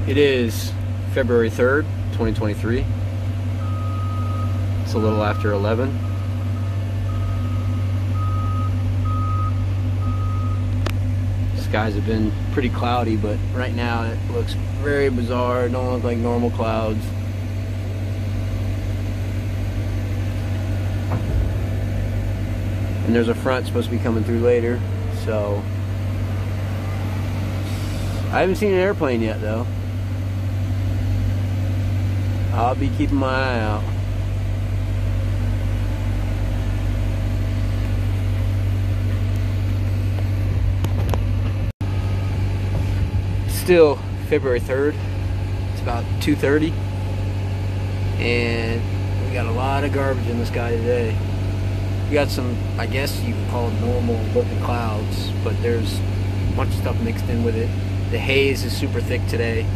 It is February 3rd, 2023. It's a little after 11. Skies have been pretty cloudy, but right now it looks very bizarre. It don't look like normal clouds. And there's a front supposed to be coming through later, so I haven't seen an airplane yet though. I'll be keeping my eye out. Still February 3rd. It's about 2:30, and we got a lot of garbage in the sky today. We got some, I guess you could call it normal looking clouds, but there's a bunch of stuff mixed in with it. The haze is super thick today.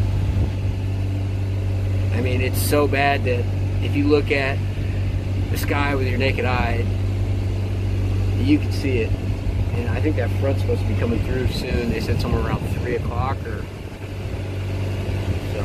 I mean, it's so bad that if you look at the sky with your naked eye, you can see it. And I think that front's supposed to be coming through soon. They said somewhere around 3 o'clock or so.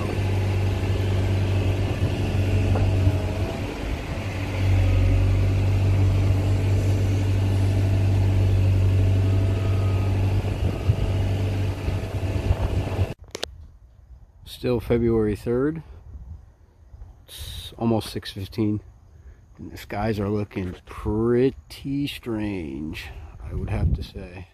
Still February 3rd. It's almost 6:15. And the skies are looking pretty strange, I would have to say.